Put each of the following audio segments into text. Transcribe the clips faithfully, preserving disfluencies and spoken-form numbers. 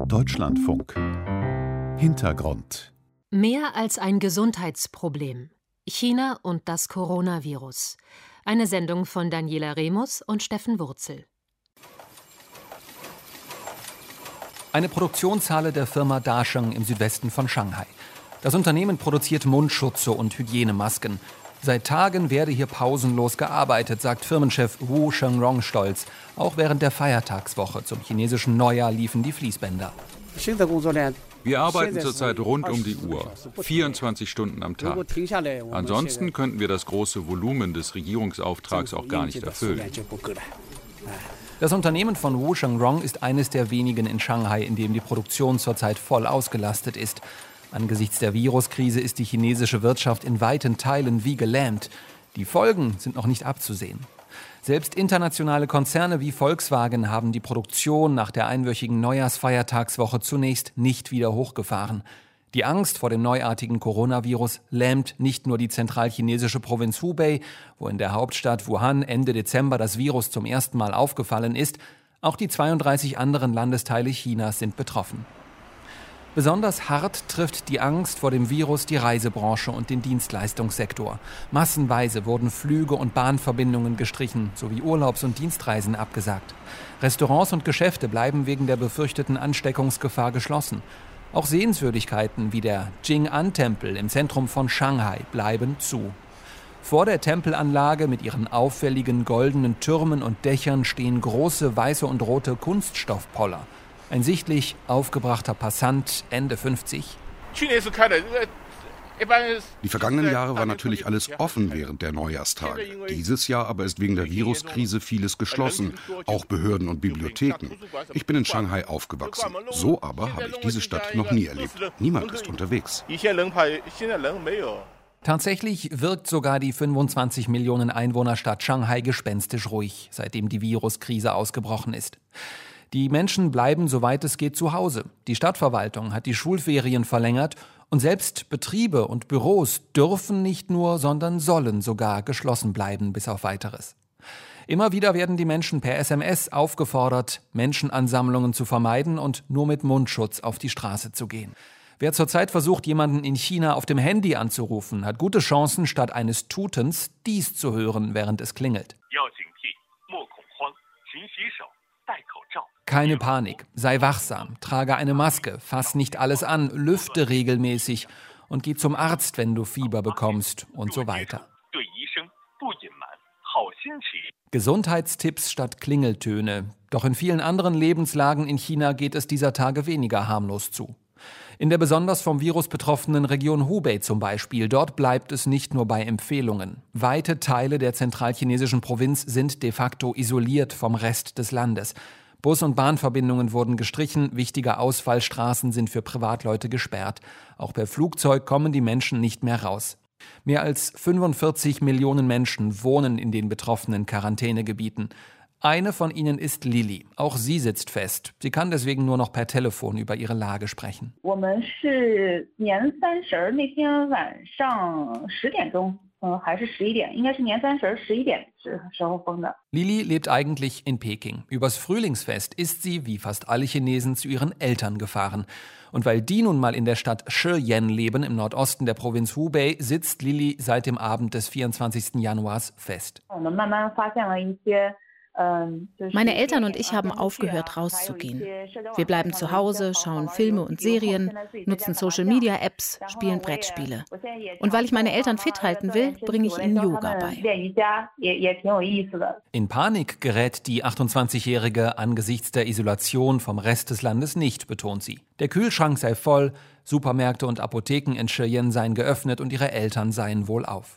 Deutschlandfunk. Hintergrund. Mehr als ein Gesundheitsproblem. China und das Coronavirus. Eine Sendung von Daniela Remus und Steffen Wurzel. Eine Produktionshalle der Firma Dasheng im Südwesten von Shanghai. Das Unternehmen produziert Mundschutze und Hygienemasken. Seit Tagen werde hier pausenlos gearbeitet, sagt Firmenchef Wu Shengrong stolz. Auch während der Feiertagswoche zum chinesischen Neujahr liefen die Fließbänder. Wir arbeiten zurzeit rund um die Uhr, vierundzwanzig Stunden am Tag. Ansonsten könnten wir das große Volumen des Regierungsauftrags auch gar nicht erfüllen. Das Unternehmen von Wu Shengrong ist eines der wenigen in Shanghai, in dem die Produktion zurzeit voll ausgelastet ist. Angesichts der Viruskrise ist die chinesische Wirtschaft in weiten Teilen wie gelähmt. Die Folgen sind noch nicht abzusehen. Selbst internationale Konzerne wie Volkswagen haben die Produktion nach der einwöchigen Neujahrsfeiertagswoche zunächst nicht wieder hochgefahren. Die Angst vor dem neuartigen Coronavirus lähmt nicht nur die zentralchinesische Provinz Hubei, wo in der Hauptstadt Wuhan Ende Dezember das Virus zum ersten Mal aufgefallen ist. Auch die zweiunddreißig anderen Landesteile Chinas sind betroffen. Besonders hart trifft die Angst vor dem Virus die Reisebranche und den Dienstleistungssektor. Massenweise wurden Flüge und Bahnverbindungen gestrichen, sowie Urlaubs- und Dienstreisen abgesagt. Restaurants und Geschäfte bleiben wegen der befürchteten Ansteckungsgefahr geschlossen. Auch Sehenswürdigkeiten wie der Jing'an-Tempel im Zentrum von Shanghai bleiben zu. Vor der Tempelanlage mit ihren auffälligen goldenen Türmen und Dächern stehen große weiße und rote Kunststoffpoller. Ein sichtlich aufgebrachter Passant, Ende fünfzig. Die vergangenen Jahre war natürlich alles offen während der Neujahrstage. Dieses Jahr aber ist wegen der Viruskrise vieles geschlossen, auch Behörden und Bibliotheken. Ich bin in Shanghai aufgewachsen. So aber habe ich diese Stadt noch nie erlebt. Niemand ist unterwegs. Tatsächlich wirkt sogar die fünfundzwanzig Millionen Einwohnerstadt Shanghai gespenstisch ruhig, seitdem die Viruskrise ausgebrochen ist. Die Menschen bleiben, soweit es geht, zu Hause. Die Stadtverwaltung hat die Schulferien verlängert und selbst Betriebe und Büros dürfen nicht nur, sondern sollen sogar geschlossen bleiben, bis auf Weiteres. Immer wieder werden die Menschen per S M S aufgefordert, Menschenansammlungen zu vermeiden und nur mit Mundschutz auf die Straße zu gehen. Wer zurzeit versucht, jemanden in China auf dem Handy anzurufen, hat gute Chancen, statt eines Tutens dies zu hören, während es klingelt. Keine Panik, sei wachsam, trage eine Maske, fass nicht alles an, lüfte regelmäßig und geh zum Arzt, wenn du Fieber bekommst und so weiter. Gesundheitstipps statt Klingeltöne. Doch in vielen anderen Lebenslagen in China geht es dieser Tage weniger harmlos zu. In der besonders vom Virus betroffenen Region Hubei zum Beispiel, dort bleibt es nicht nur bei Empfehlungen. Weite Teile der zentralchinesischen Provinz sind de facto isoliert vom Rest des Landes. Bus- und Bahnverbindungen wurden gestrichen, wichtige Ausfallstraßen sind für Privatleute gesperrt. Auch per Flugzeug kommen die Menschen nicht mehr raus. Mehr als fünfundvierzig Millionen Menschen wohnen in den betroffenen Quarantänegebieten. Eine von ihnen ist Lilly. Auch sie sitzt fest. Sie kann deswegen nur noch per Telefon über ihre Lage sprechen. Lilly lebt eigentlich in Peking. Übers Frühlingsfest ist sie, wie fast alle Chinesen, zu ihren Eltern gefahren. Und weil die nun mal in der Stadt Shiyan leben, im Nordosten der Provinz Hubei, sitzt Lilly seit dem Abend des vierundzwanzigsten Januars fest. Meine Eltern und ich haben aufgehört, rauszugehen. Wir bleiben zu Hause, schauen Filme und Serien, nutzen Social-Media-Apps, spielen Brettspiele. Und weil ich meine Eltern fit halten will, bringe ich ihnen Yoga bei. In Panik gerät die achtundzwanzigjährige angesichts der Isolation vom Rest des Landes nicht, betont sie. Der Kühlschrank sei voll, Supermärkte und Apotheken in Shiyan seien geöffnet und ihre Eltern seien wohlauf.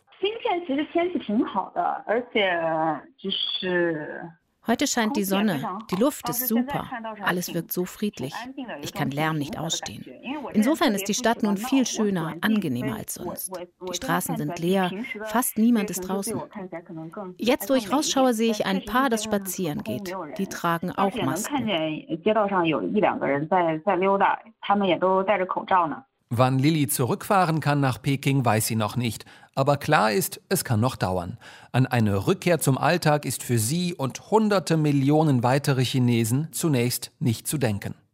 Heute scheint die Sonne, die Luft ist super, alles wirkt so friedlich. Ich kann Lärm nicht ausstehen. Insofern ist die Stadt nun viel schöner, angenehmer als sonst. Die Straßen sind leer, fast niemand ist draußen. Jetzt, wo ich rausschaue, sehe ich ein Paar, das spazieren geht. Die tragen auch Masken. Wann Lilly zurückfahren kann nach Peking, weiß sie noch nicht. Aber klar ist, es kann noch dauern. An eine Rückkehr zum Alltag ist für sie und hunderte Millionen weitere Chinesen zunächst nicht zu denken.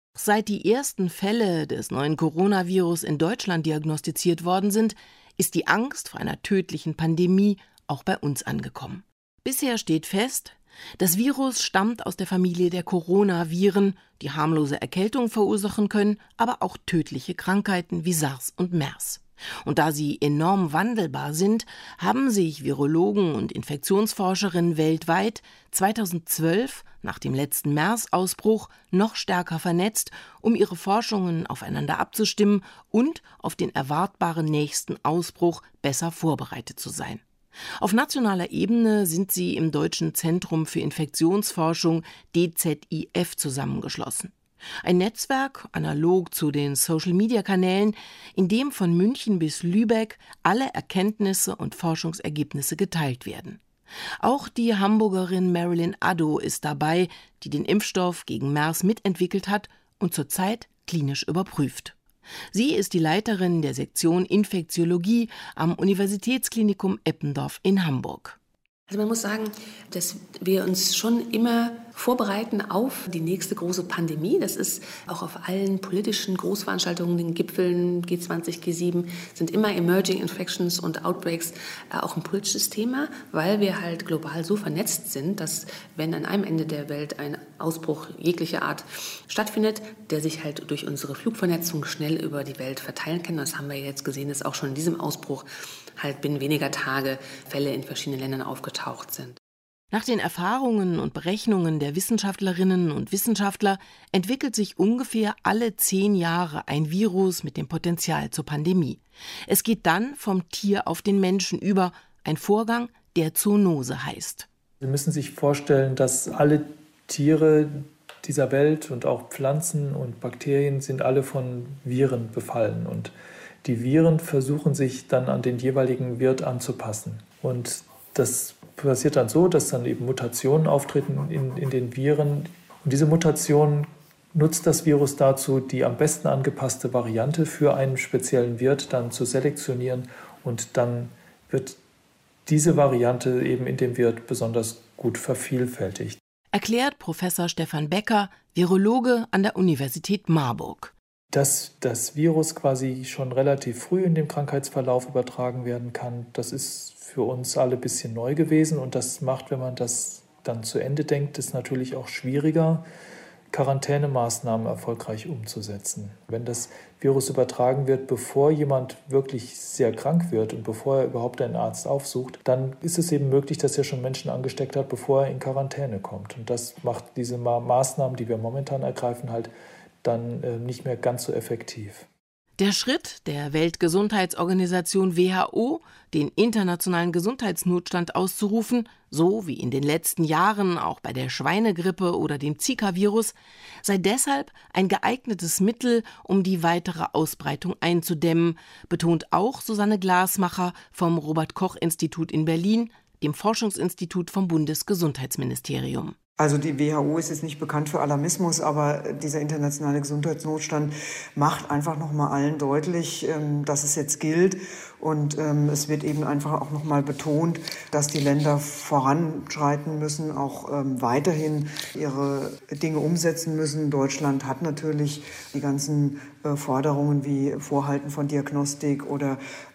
Seit die ersten Fälle des neuen Coronavirus in Deutschland diagnostiziert worden sind, ist die Angst vor einer tödlichen Pandemie auch bei uns angekommen. Bisher steht fest, das Virus stammt aus der Familie der Coronaviren, die harmlose Erkältung verursachen können, aber auch tödliche Krankheiten wie SARS und MERS. Und da sie enorm wandelbar sind, haben sich Virologen und Infektionsforscherinnen weltweit zweitausendzwölf, nach dem letzten MERS-Ausbruch, noch stärker vernetzt, um ihre Forschungen aufeinander abzustimmen und auf den erwartbaren nächsten Ausbruch besser vorbereitet zu sein. Auf nationaler Ebene sind sie im Deutschen Zentrum für Infektionsforschung D Z I F zusammengeschlossen. Ein Netzwerk, analog zu den Social-Media-Kanälen, in dem von München bis Lübeck alle Erkenntnisse und Forschungsergebnisse geteilt werden. Auch die Hamburgerin Marilyn Addo ist dabei, die den Impfstoff gegen MERS mitentwickelt hat und zurzeit klinisch überprüft. Sie ist die Leiterin der Sektion Infektiologie am Universitätsklinikum Eppendorf in Hamburg. Also man muss sagen, dass wir uns schon immer vorbereiten auf die nächste große Pandemie. Das ist auch auf allen politischen Großveranstaltungen, den Gipfeln G zwanzig, G sieben, sind immer Emerging Infections und Outbreaks auch ein politisches Thema, weil wir halt global so vernetzt sind, dass wenn an einem Ende der Welt ein Ausbruch jeglicher Art stattfindet, der sich halt durch unsere Flugvernetzung schnell über die Welt verteilen kann. Das haben wir jetzt gesehen, dass auch schon in diesem Ausbruch halt binnen weniger Tage Fälle in verschiedenen Ländern aufgetaucht sind. Nach den Erfahrungen und Berechnungen der Wissenschaftlerinnen und Wissenschaftler entwickelt sich ungefähr alle zehn Jahre ein Virus mit dem Potenzial zur Pandemie. Es geht dann vom Tier auf den Menschen über, ein Vorgang, der Zoonose heißt. Sie müssen sich vorstellen, dass alle Tiere dieser Welt und auch Pflanzen und Bakterien sind alle von Viren befallen. Und die Viren versuchen sich dann an den jeweiligen Wirt anzupassen. Und das passiert dann so, dass dann eben Mutationen auftreten in, in den Viren. Und diese Mutationen nutzt das Virus dazu, die am besten angepasste Variante für einen speziellen Wirt dann zu selektionieren. Und dann wird diese Variante eben in dem Wirt besonders gut vervielfältigt. Erklärt Professor Stefan Becker, Virologe an der Universität Marburg. Dass das Virus quasi schon relativ früh in dem Krankheitsverlauf übertragen werden kann, das ist für uns alle ein bisschen neu gewesen. Und das macht, wenn man das dann zu Ende denkt, es natürlich auch schwieriger, Quarantänemaßnahmen erfolgreich umzusetzen. Wenn das Virus übertragen wird, bevor jemand wirklich sehr krank wird und bevor er überhaupt einen Arzt aufsucht, dann ist es eben möglich, dass er schon Menschen angesteckt hat, bevor er in Quarantäne kommt. Und das macht diese Ma- Maßnahmen, die wir momentan ergreifen, halt dann äh, nicht mehr ganz so effektiv. Der Schritt der Weltgesundheitsorganisation W H O, den internationalen Gesundheitsnotstand auszurufen, so wie in den letzten Jahren auch bei der Schweinegrippe oder dem Zika-Virus, sei deshalb ein geeignetes Mittel, um die weitere Ausbreitung einzudämmen, betont auch Susanne Glasmacher vom Robert-Koch-Institut in Berlin, dem Forschungsinstitut vom Bundesgesundheitsministerium. Also die W H O ist jetzt nicht bekannt für Alarmismus, aber dieser internationale Gesundheitsnotstand macht einfach noch mal allen deutlich, dass es jetzt gilt. Und es wird eben einfach auch noch mal betont, dass die Länder voranschreiten müssen, auch weiterhin ihre Dinge umsetzen müssen. Deutschland hat natürlich die ganzen Forderungen wie Vorhalten von Diagnostik oder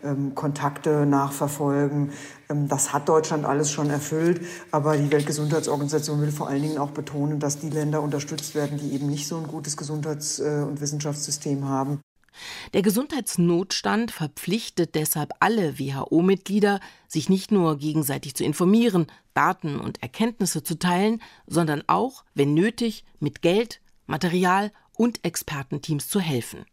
Kontakte nachverfolgen. Das hat Deutschland alles schon erfüllt, aber die Weltgesundheitsorganisation will vor allen Dingen auch betonen, dass die Länder unterstützt werden, die eben nicht so ein gutes Gesundheits- und Wissenschaftssystem haben. Der Gesundheitsnotstand verpflichtet deshalb alle W H O-Mitglieder, sich nicht nur gegenseitig zu informieren, Daten und Erkenntnisse zu teilen, sondern auch, wenn nötig, mit Geld, Material und Expertenteams zu helfen.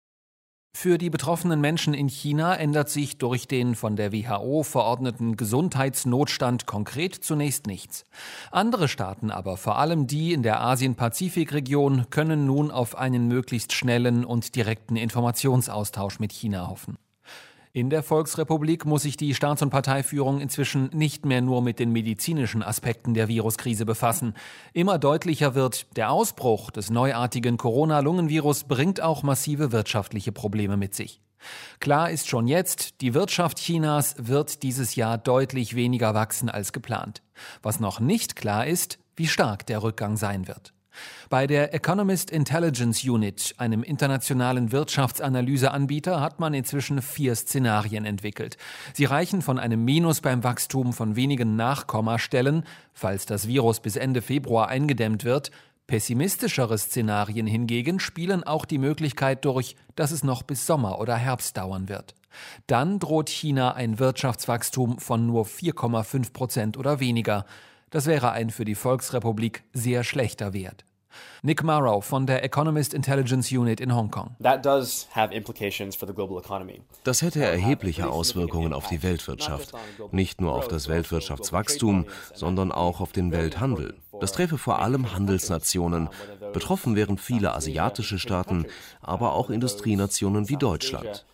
Für die betroffenen Menschen in China ändert sich durch den von der W H O verordneten Gesundheitsnotstand konkret zunächst nichts. Andere Staaten aber, vor allem die in der Asien-Pazifik-Region, können nun auf einen möglichst schnellen und direkten Informationsaustausch mit China hoffen. In der Volksrepublik muss sich die Staats- und Parteiführung inzwischen nicht mehr nur mit den medizinischen Aspekten der Viruskrise befassen. Immer deutlicher wird, der Ausbruch des neuartigen Corona-Lungenvirus bringt auch massive wirtschaftliche Probleme mit sich. Klar ist schon jetzt, die Wirtschaft Chinas wird dieses Jahr deutlich weniger wachsen als geplant. Was noch nicht klar ist, wie stark der Rückgang sein wird. Bei der Economist Intelligence Unit, einem internationalen Wirtschaftsanalyseanbieter, hat man inzwischen vier Szenarien entwickelt. Sie reichen von einem Minus beim Wachstum von wenigen Nachkommastellen, falls das Virus bis Ende Februar eingedämmt wird. Pessimistischere Szenarien hingegen spielen auch die Möglichkeit durch, dass es noch bis Sommer oder Herbst dauern wird. Dann droht China ein Wirtschaftswachstum von nur vier Komma fünf Prozent oder weniger. Das wäre ein für die Volksrepublik sehr schlechter Wert. Nick Morrow von der Economist Intelligence Unit in Hongkong. Das hätte erhebliche Auswirkungen auf die Weltwirtschaft. Nicht nur auf das Weltwirtschaftswachstum, sondern auch auf den Welthandel. Das träfe vor allem Handelsnationen. Betroffen wären viele asiatische Staaten, aber auch Industrienationen wie Deutschland.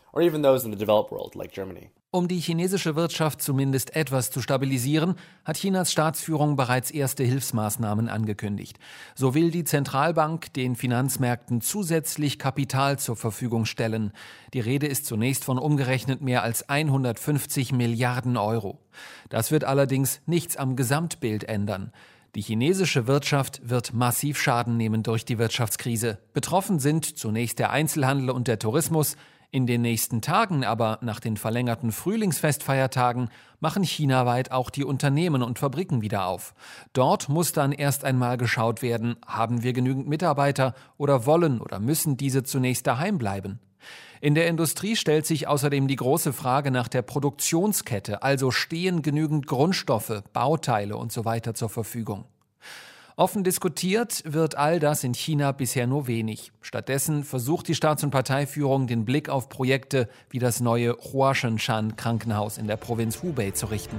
Um die chinesische Wirtschaft zumindest etwas zu stabilisieren, hat Chinas Staatsführung bereits erste Hilfsmaßnahmen angekündigt. So will die Zentralbank den Finanzmärkten zusätzlich Kapital zur Verfügung stellen. Die Rede ist zunächst von umgerechnet mehr als hundertfünfzig Milliarden Euro. Das wird allerdings nichts am Gesamtbild ändern. Die chinesische Wirtschaft wird massiv Schaden nehmen durch die Wirtschaftskrise. Betroffen sind zunächst der Einzelhandel und der Tourismus. In den nächsten Tagen aber, nach den verlängerten Frühlingsfestfeiertagen, machen chinaweit auch die Unternehmen und Fabriken wieder auf. Dort muss dann erst einmal geschaut werden, haben wir genügend Mitarbeiter oder wollen oder müssen diese zunächst daheim bleiben? In der Industrie stellt sich außerdem die große Frage nach der Produktionskette, also stehen genügend Grundstoffe, Bauteile und so weiter zur Verfügung. Offen diskutiert wird all das in China bisher nur wenig. Stattdessen versucht die Staats- und Parteiführung, den Blick auf Projekte wie das neue Huashen-Shan-Krankenhaus in der Provinz Hubei zu richten.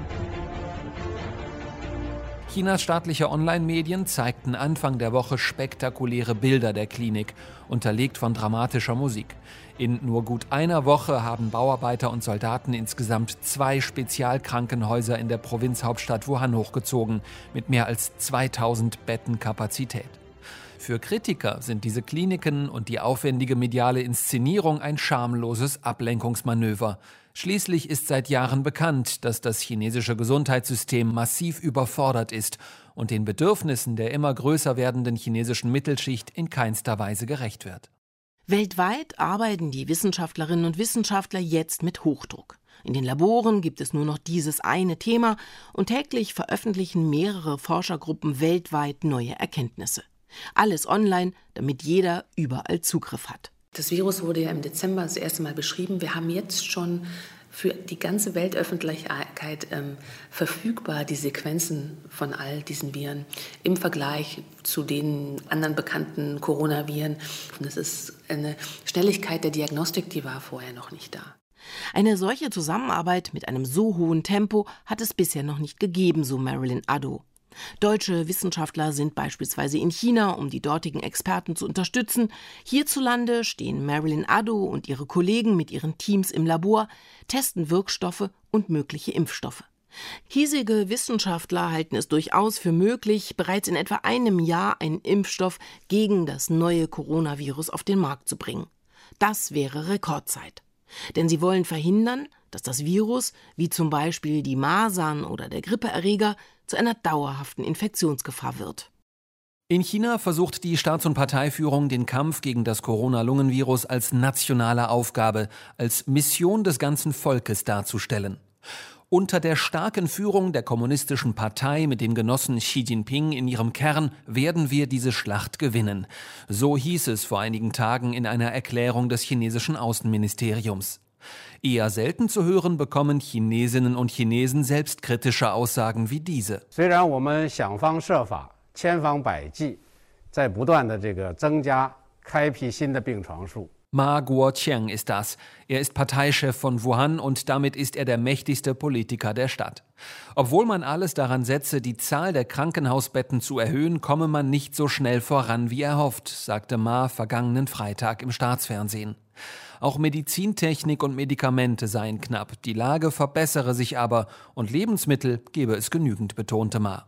Chinas staatliche Online-Medien zeigten Anfang der Woche spektakuläre Bilder der Klinik, unterlegt von dramatischer Musik. In nur gut einer Woche haben Bauarbeiter und Soldaten insgesamt zwei Spezialkrankenhäuser in der Provinzhauptstadt Wuhan hochgezogen, mit mehr als zweitausend Betten Kapazität. Für Kritiker sind diese Kliniken und die aufwendige mediale Inszenierung ein schamloses Ablenkungsmanöver. Schließlich ist seit Jahren bekannt, dass das chinesische Gesundheitssystem massiv überfordert ist und den Bedürfnissen der immer größer werdenden chinesischen Mittelschicht in keinster Weise gerecht wird. Weltweit arbeiten die Wissenschaftlerinnen und Wissenschaftler jetzt mit Hochdruck. In den Laboren gibt es nur noch dieses eine Thema und täglich veröffentlichen mehrere Forschergruppen weltweit neue Erkenntnisse. Alles online, damit jeder überall Zugriff hat. Das Virus wurde ja im Dezember das erste Mal beschrieben. Wir haben jetzt schon für die ganze Weltöffentlichkeit ähm, verfügbar die Sequenzen von all diesen Viren im Vergleich zu den anderen bekannten Coronaviren. Und es ist eine Schnelligkeit der Diagnostik, die war vorher noch nicht da. Eine solche Zusammenarbeit mit einem so hohen Tempo hat es bisher noch nicht gegeben, so Marilyn Addo. Deutsche Wissenschaftler sind beispielsweise in China, um die dortigen Experten zu unterstützen. Hierzulande stehen Marilyn Addo und ihre Kollegen mit ihren Teams im Labor, testen Wirkstoffe und mögliche Impfstoffe. Hiesige Wissenschaftler halten es durchaus für möglich, bereits in etwa einem Jahr einen Impfstoff gegen das neue Coronavirus auf den Markt zu bringen. Das wäre Rekordzeit. Denn sie wollen verhindern, dass das Virus, wie zum Beispiel die Masern oder der Grippeerreger, zu einer dauerhaften Infektionsgefahr wird. In China versucht die Staats- und Parteiführung den Kampf gegen das Corona-Lungenvirus als nationale Aufgabe, als Mission des ganzen Volkes darzustellen. Unter der starken Führung der Kommunistischen Partei mit dem Genossen Xi Jinping in ihrem Kern werden wir diese Schlacht gewinnen. So hieß es vor einigen Tagen in einer Erklärung des chinesischen Außenministeriums. Eher selten zu hören bekommen Chinesinnen und Chinesen selbstkritische Aussagen wie diese. Ma Guoqiang ist das. Er ist Parteichef von Wuhan und damit ist er der mächtigste Politiker der Stadt. Obwohl man alles daran setze, die Zahl der Krankenhausbetten zu erhöhen, komme man nicht so schnell voran, wie er hofft, sagte Ma vergangenen Freitag im Staatsfernsehen. Auch Medizintechnik und Medikamente seien knapp. Die Lage verbessere sich aber und Lebensmittel gebe es genügend, betonte Ma.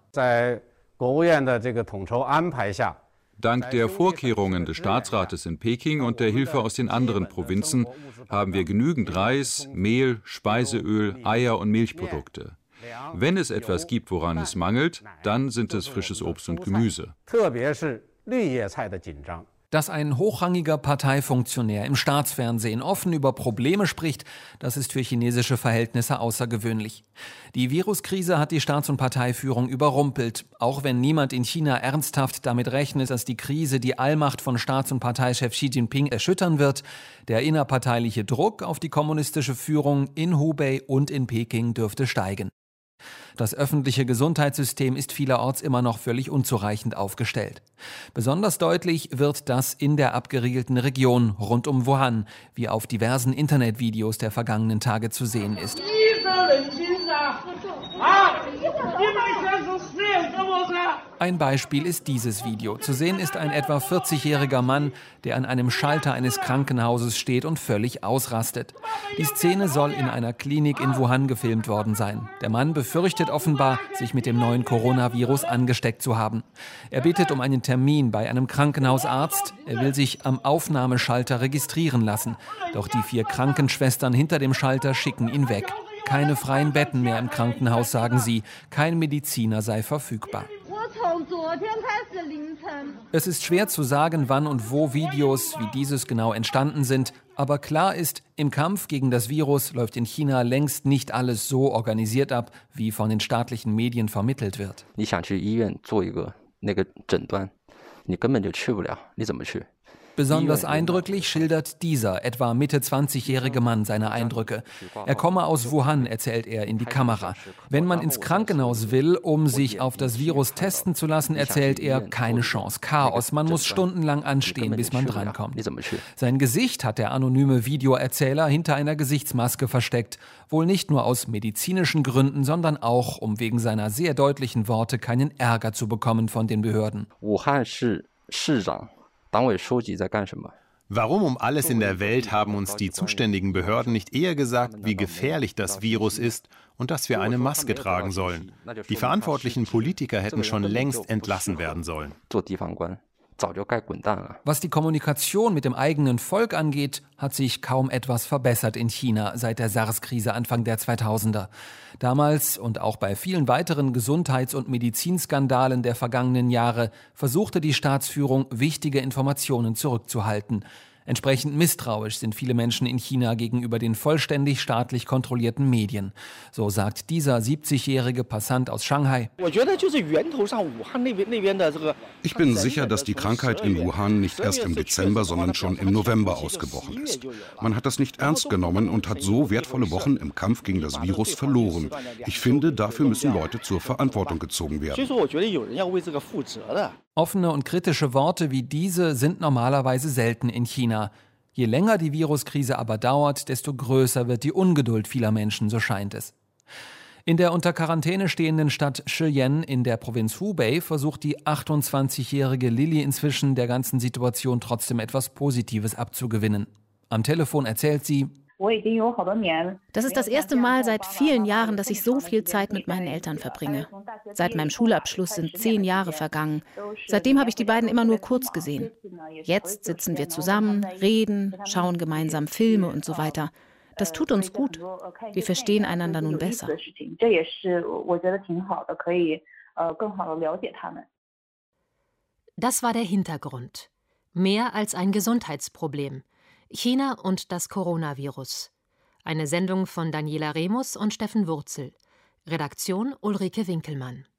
Dank der Vorkehrungen des Staatsrates in Peking und der Hilfe aus den anderen Provinzen haben wir genügend Reis, Mehl, Speiseöl, Eier und Milchprodukte. Wenn es etwas gibt, woran es mangelt, dann sind es frisches Obst und Gemüse. Dass ein hochrangiger Parteifunktionär im Staatsfernsehen offen über Probleme spricht, das ist für chinesische Verhältnisse außergewöhnlich. Die Viruskrise hat die Staats- und Parteiführung überrumpelt, auch wenn niemand in China ernsthaft damit rechnet, dass die Krise die Allmacht von Staats- und Parteichef Xi Jinping erschüttern wird. Der innerparteiliche Druck auf die kommunistische Führung in Hubei und in Peking dürfte steigen. Das öffentliche Gesundheitssystem ist vielerorts immer noch völlig unzureichend aufgestellt. Besonders deutlich wird das in der abgeriegelten Region rund um Wuhan, wie auf diversen Internetvideos der vergangenen Tage zu sehen ist. Ein Beispiel ist dieses Video. Zu sehen ist ein etwa vierzigjähriger Mann, der an einem Schalter eines Krankenhauses steht und völlig ausrastet. Die Szene soll in einer Klinik in Wuhan gefilmt worden sein. Der Mann befürchtet offenbar, sich mit dem neuen Coronavirus angesteckt zu haben. Er bittet um einen Termin bei einem Krankenhausarzt. Er will sich am Aufnahmeschalter registrieren lassen. Doch die vier Krankenschwestern hinter dem Schalter schicken ihn weg. Keine freien Betten mehr im Krankenhaus, sagen sie. Kein Mediziner sei verfügbar. Es ist schwer zu sagen, wann und wo Videos wie dieses genau entstanden sind. Aber klar ist, im Kampf gegen das Virus läuft in China längst nicht alles so organisiert ab, wie von den staatlichen Medien vermittelt wird. Besonders eindrücklich schildert dieser etwa Mitte zwanzigjährige Mann seine Eindrücke. Er komme aus Wuhan, erzählt er in die Kamera. Wenn man ins Krankenhaus will, um sich auf das Virus testen zu lassen, erzählt er, keine Chance, Chaos. Man muss stundenlang anstehen, bis man drankommt. Sein Gesicht hat der anonyme Videoerzähler hinter einer Gesichtsmaske versteckt. Wohl nicht nur aus medizinischen Gründen, sondern auch, um wegen seiner sehr deutlichen Worte keinen Ärger zu bekommen von den Behörden. Warum um alles in der Welt haben uns die zuständigen Behörden nicht eher gesagt, wie gefährlich das Virus ist und dass wir eine Maske tragen sollen? Die verantwortlichen Politiker hätten schon längst entlassen werden sollen. Was die Kommunikation mit dem eigenen Volk angeht, hat sich kaum etwas verbessert in China seit der SARS-Krise Anfang der zweitausender. Damals und auch bei vielen weiteren Gesundheits- und Medizinskandalen der vergangenen Jahre versuchte die Staatsführung, wichtige Informationen zurückzuhalten. Entsprechend misstrauisch sind viele Menschen in China gegenüber den vollständig staatlich kontrollierten Medien. So sagt dieser siebzigjährige Passant aus Shanghai. Ich bin sicher, dass die Krankheit in Wuhan nicht erst im Dezember, sondern schon im November ausgebrochen ist. Man hat das nicht ernst genommen und hat so wertvolle Wochen im Kampf gegen das Virus verloren. Ich finde, dafür müssen Leute zur Verantwortung gezogen werden. Offene und kritische Worte wie diese sind normalerweise selten in China. Je länger die Viruskrise aber dauert, desto größer wird die Ungeduld vieler Menschen, so scheint es. In der unter Quarantäne stehenden Stadt Shiyan in der Provinz Hubei versucht die achtundzwanzigjährige Lilly inzwischen der ganzen Situation trotzdem etwas Positives abzugewinnen. Am Telefon erzählt sie: Das ist das erste Mal seit vielen Jahren, dass ich so viel Zeit mit meinen Eltern verbringe. Seit meinem Schulabschluss sind zehn Jahre vergangen. Seitdem habe ich die beiden immer nur kurz gesehen. Jetzt sitzen wir zusammen, reden, schauen gemeinsam Filme und so weiter. Das tut uns gut. Wir verstehen einander nun besser. Das war der Hintergrund. Mehr als ein Gesundheitsproblem. China und das Coronavirus. Eine Sendung von Daniela Remus und Steffen Wurzel. Redaktion Ulrike Winkelmann.